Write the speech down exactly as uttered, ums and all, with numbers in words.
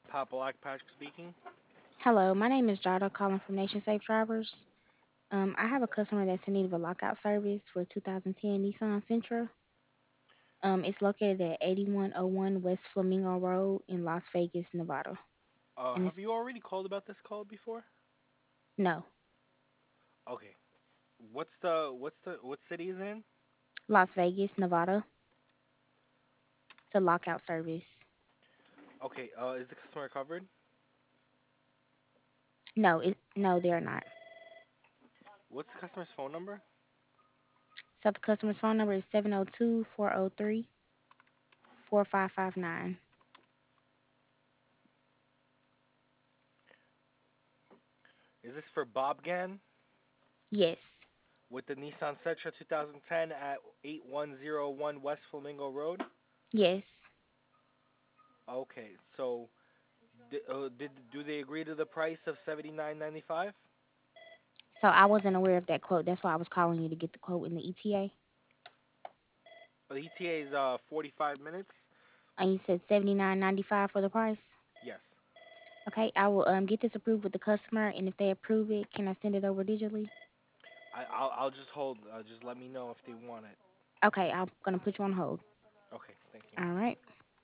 Pop Black Patrick speaking. Hello, my name is Jada calling from Nation Safe Drivers. Um, I have a customer that's in need of a lockout service for two thousand ten Nissan Sentra. Um, it's located at eighty-one oh one West Flamingo Road in Las Vegas, Nevada. Uh, And have it's you already called about this call before? no, Okay. What's the what's the what city is it in? Las Vegas, Nevada. It's a lockout service. Okay. Uh, is the customer covered? No, it no, they're not. What's the customer's phone number? So the customer's phone number is seven oh two, four oh three, four five five nine. Is this for Bob Gann Yes. with the Nissan Sentra twenty ten at eight one oh one West Flamingo Road? Yes. Okay. So, di- uh, did do they agree to the price of seventy nine ninety five? So I wasn't aware of that quote. That's why I was calling you to get the quote in the E T A. The E T A is uh forty five minutes. And you said seventy-nine ninety-five for the price? Yes. Okay, I will um get this approved with the customer, and if they approve it, can I send it over digitally? I I'll I'll just hold. Uh, just let me know if they want it. Okay, I'm gonna put you on hold. Okay. Thank you. All right.